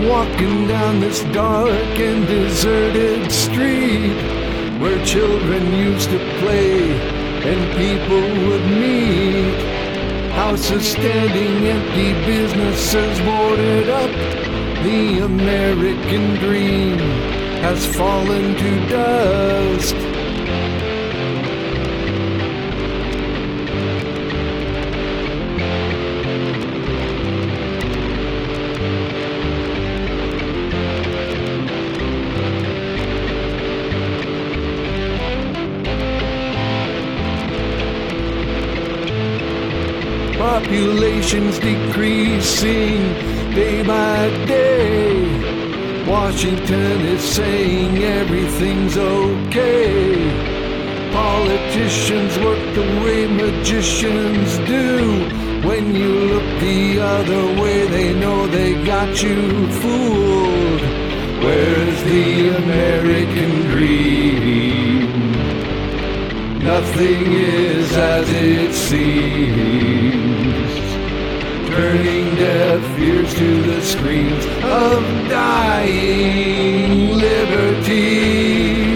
walking down this dark and deserted street where children used to play and people would meet. Houses standing empty, businesses boarded up. The American dream has fallen to dust. Population's decreasing day by day. Washington is saying everything's okay. Politicians work the way magicians do. When you look the other way, they know they got you fooled. Where's the American dream? Nothing is as it seems, turning deaf ears to the screams of dying liberty.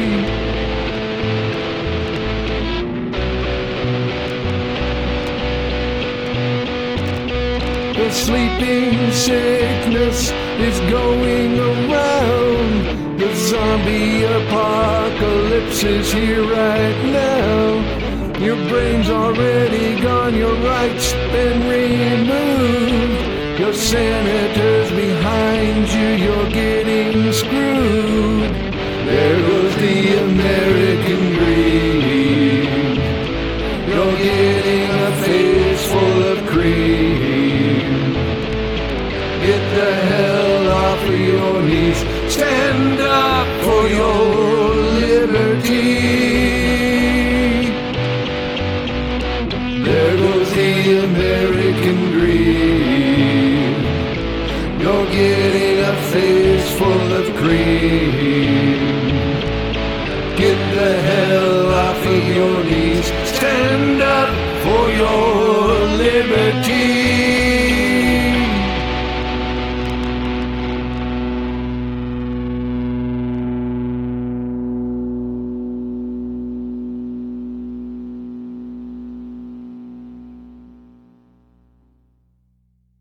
The sleeping sickness is going around. The zombie apocalypse is here right now. Your brain's already gone, your rights been removed. Your senator's behind you, you're getting screwed. There goes the American dream. You're getting a face full of cream. Get the hell off of your knees. Stand up for your liberty. There goes the American dream. You're getting a face full of cream.